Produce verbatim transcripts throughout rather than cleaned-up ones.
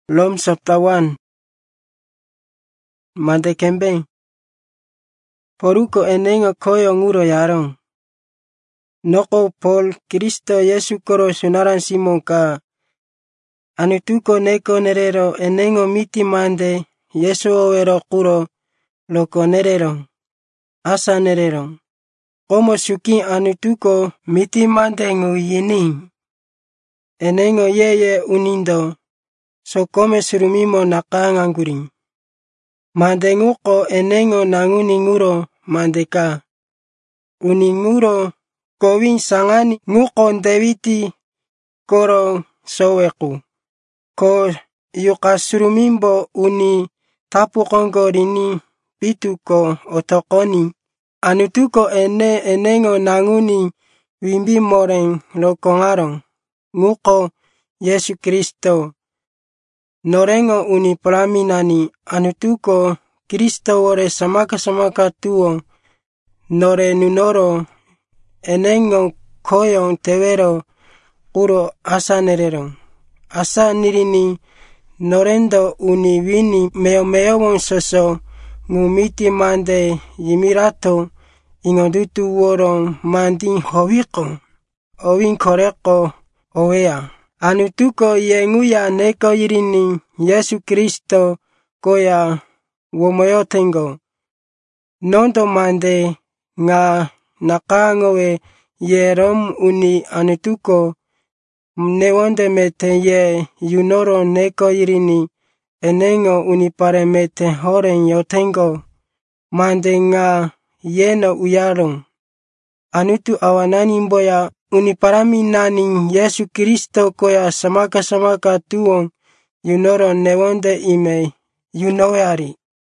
Lom chapter one. Mande kembeng. Poruko enengo koyo nguro yarong. Noko Paul Kristo Yesu koro sunaran Simon ka. Anutuko neko nerero enengo miti mande Yesu owero kuro loko nerero. Asa nerero. Komo suki anutuko miti mande ngu yini. Enengo yeye unindo. So kome surumimo nakangangguring. Mande nguko enengo nanguni nguro mandeka. Uni nguro kowin sangani nguko ndewiti koro soweku. Ko yuka surumimbo uni tapu kongo rini pitu ko otokoni. Anutuko ene enengo nanguni wimbi moreng lokongarong. Nguko Yesu Kristo. Norengo uni pelaminani anutuko Kristo wore samaka-samaka tuo nore nunoro enengo koyong tewero kuro asa nerero. Asa nirini norendo uni wini meo-meowong soso ngumiti mande yimirato ingodutu worong manding howiko owing koreko owea. Anutuko yenguya neko yirini Yesu Kristo koya womoyotengo. Nondo mande nga nakangowe yerom uni anutuko mnewonde mete ye yunoro neko yirini enengo unipare mete horen yotengo. Mande nga yeno uyarong. Anutu awanani mboya uniparami nani Yesu Kristo koya samaka-samaka tuong yunoro newonde ime yunoweari.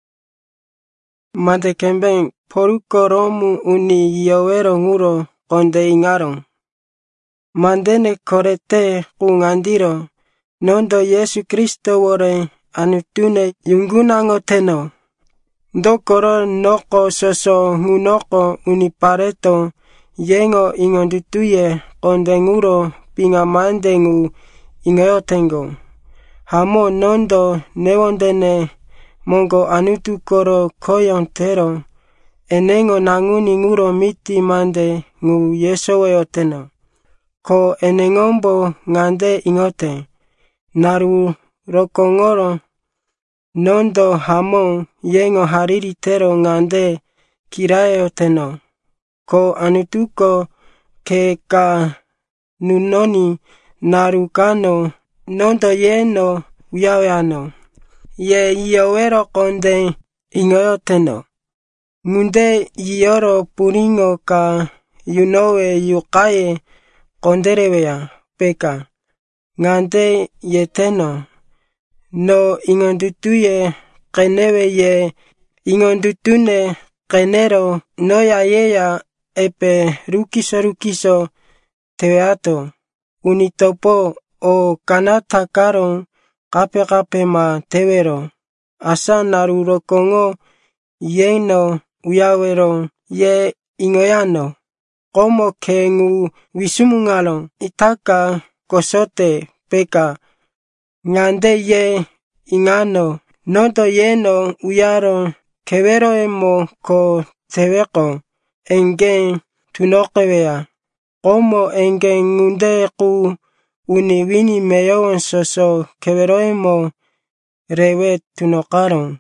Mande kembeng poruko romu uni yowero nguro konde ingarong. Mandene korete kungandiro nondo Yesu Kristo wore anutune yungunangoteno. Ndokoro noko soso ngunoko unipareto yengo ingondutuye konde nguro pinga mande ngu ingoyotengo. Hamo nondo newondene mongo anutu koro koyong tero enengo nanguni nguro miti mande ngu yesoweyoteno. Ko enengombo ngande ingote naru rokongoro nondo hamo yengo hariri tero ngande kirayoteno. Ko anutuko keka nunoni narukano nondo yeno uyaweano. Ye yowero konde ingoyoteno. Ngunde yoro puringo ka yunowe yukaye konderewea peka. Ngande yeteno. No ingondutuye kenewe ye ingondutune kenero noya yeya epe rukiso-rukiso teweato. Unitopo o kanata karong kape-kape ma tewero. Asa naru rokongo yeno uyawero ye ingoyano. Komo kengu wisumungalong itaka kosote peka. Ngande ye ingano nondo yeno uyaro kewero emo ko teweko engen tunokewea. Komo engen ngunde ku uni wini meyowon soso kewero emo rewe tunokarong.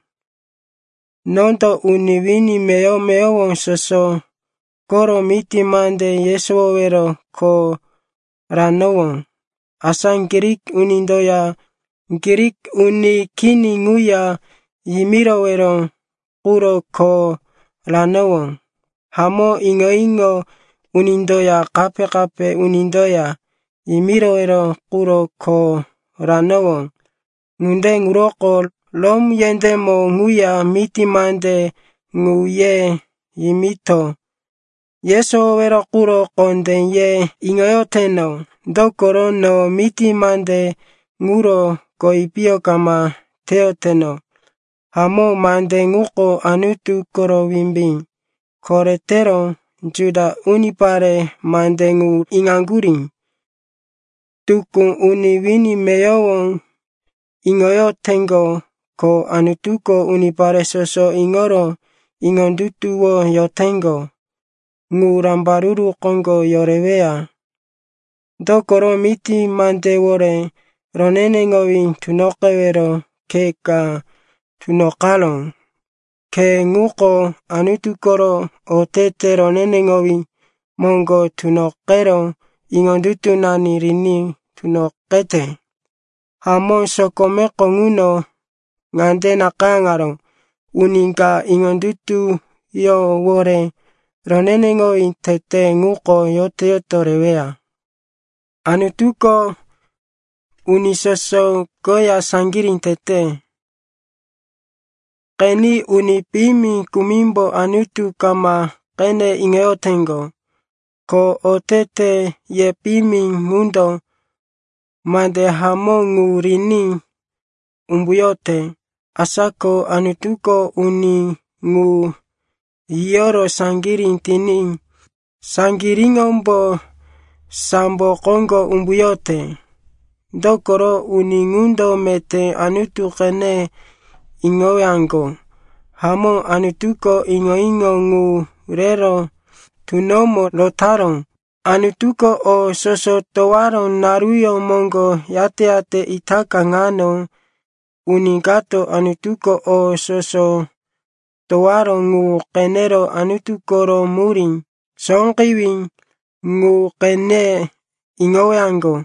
Nondo uni wini meyo-meyowon soso koro miti mande yesowero ko ranowon. Asang Girik unindoya Girik uni kini nguya yimirowero kuro ko ranowon. Hamo ingo-ingo unindoya kape-kape unindoya yimirowero kuro ko ranowon. Ngunde nguroko lom yendemo nguya miti mande ngu ye yimito. Yesowero kuro konde ye ingoyoteno. Dokoro no miti mande nguro koipio kama teoteno. Hamo mande nguko anutu koro wimbing. Koretero juda unipare mande ngu ingangguring. Tukung uni wini meyowong ingoyotengo, ko Anutuko unipare soso ingoro ingondutuwo yotengo, ngu rambaruru kongo yorewea. Dokoro miti mandewore ronenengowi tunokewero keka tunokalo. Ke nguko Anutukoro otete ronenengowi mongo tunokero ingondutu nani rini tunokete. Hamo sokomeko nguno ngande nakangaro uninga ingondutu yo wore ronenengowi tete nguko yote yotorewea. Anutuko unisoso goya sangirin tete. Keni unipimi kumimbo anutu kama kene ingeotengo. Ko otete ye pimi ngundo mande hamo ngurini umbuyote. Asako Anutuko uni ngu yoro sangirin tini. Sangiringombo sambo kongo umbuyote. Dokoro uni ngundo mete Anutu kene ingoyango. Hamo Anutuko ingo ingo ngu rero tunomo lotaro. Anutuko o soso towaro naruyo mongo yate yate itaka ngano. Unigato Anutuko o soso towaro ngu kenero Anutukoro muring. Songkiwing ngu kene ingoyango.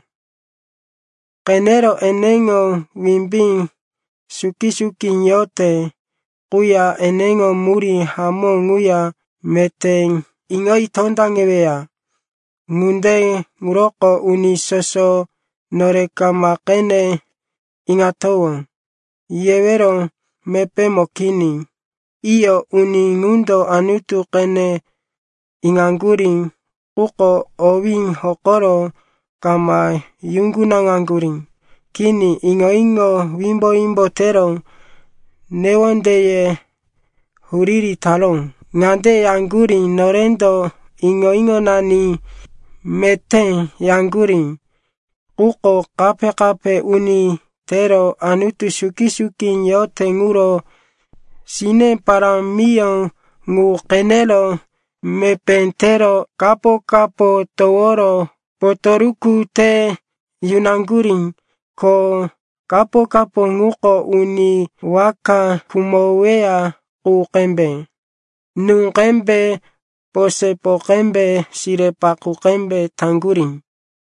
Kenero enengo wimbing suki-suki nyote. Kuya enengo muri hamo nguya meteng ingoi tondangewea. Ngunde nguroko uni soso noreka makene ingatowo. Yewero mepe mokini. Iyo uni ngundo Anutu kene inganguring. Kuko owing hokoro kama yunguna nganguring. Kini ingo ingo wimbo wimbo tero newondeye huriri talong. Ngande yanguring norendo ingo ingo nani mete yanguring. Kuko kape kape uni tero Anutu suki-suki yote nguro sine para miyo ngu kenelo mepentero kapo kapo toworo potoruku te yunanguring. Ko kapo kapo nguko uni waka kumowea ku kembe. Nung kembe pose po kembe sirepaku kembe tanguring.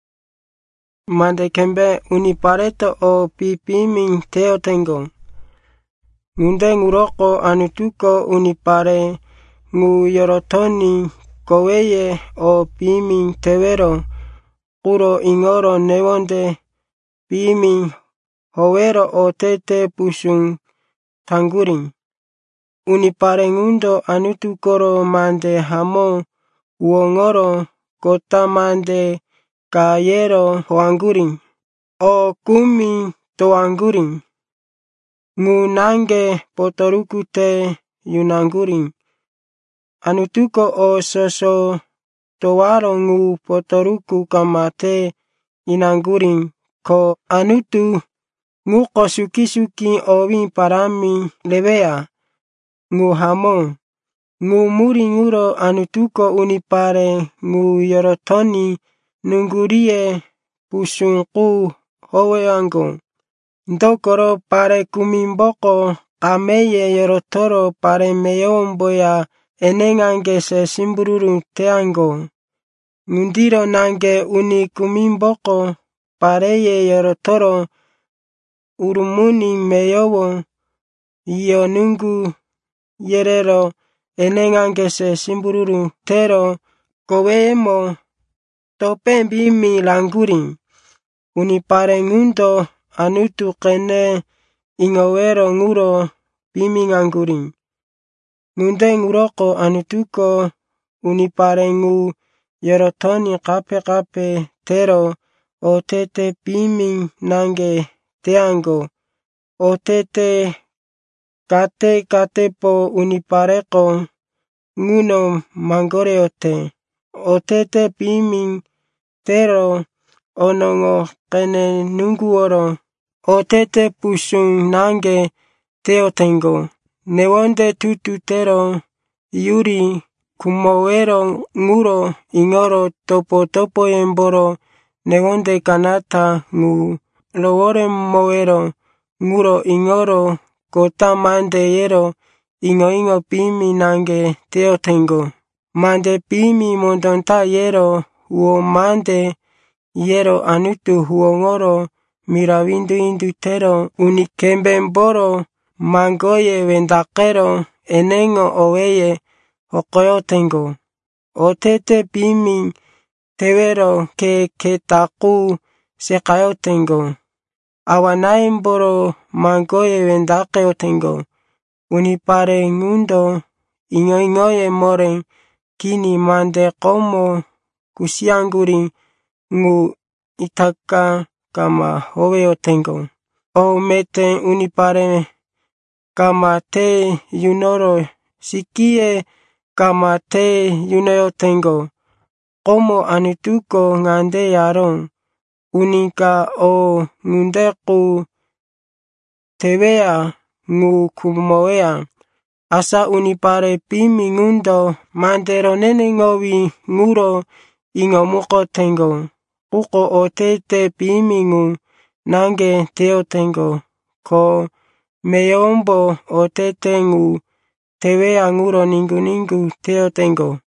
Mande kembe uni pareto o pipiming teo tengo. Ngunde nguroko Anutuko uni pare ngu yorotoni koweye o piming tewero. Kuro ingoro newonde piming howero o tete pusung tanguring. Uni pare ngundo Anutukoro mande hamo uongoro kota mande kayero hoanguring. O kumi toanguring. Ngu nange potoruku te yunanguring. Anutuko o soso towaro ngu potoruku kamate inanguring. Ko Anutu nguko suki-suki owi parami lewea. Ngu hamo. Ngu muri nguro Anutuko unipare ngu yorotoni nungurie pusungku howeango. Ndokoro pare kumimboko kameye yorotoro pare meyomboya enengange se simbururu teango. Ngundiro nange uni kumimboko pareye yorotoro urumuni meyowo iyo nungu yerero enengange se simbururu tero kowemo topembimi languring. Uni pare ngundo Anutu kene ingowero nguro piminganguring. Ngunde nguroko Anutuko uni pare ngu yorotoni kape kape tero o tete piming nange teango. O tete kate kate po uni pareko nguno mangoreote. O tete piming tero onongo kene nunguoro otete pusung nange teotengo. Newonde tututero yuri kumowero nguro ingoro topo-topo emboro newonde kanata ngu lowore mowero nguro ingoro kota mande yero ingo-ingo pimi nange teotengo. Mande pimi mondonta yero huo mande yero anutu huo ngoro mirawindu-indu tero unikembemboro mangoye wendakero enengo oweye okoyotengo. Otete pimi tewero ke ketaku sekayotengo. Awanaimboro mangoye wendakeyotengo. Unipare ngundo ingo-ingoye more kini mande komo kusiangguri ngu itaka kama howeyotengo. O mete unipare kama te yunoro sikie kama te yunoyotengo. Komo anutuko ngande yaro. Unika o ngundeku tewea ngu kumowea. Asa unipare pimi ngundo mandero nene ngowi nguro ingo muko tengo. Kuko otete pimi ngu nange teotengo. Ko meyombo otete ngu tewea nguro ningu-ningu teotengo.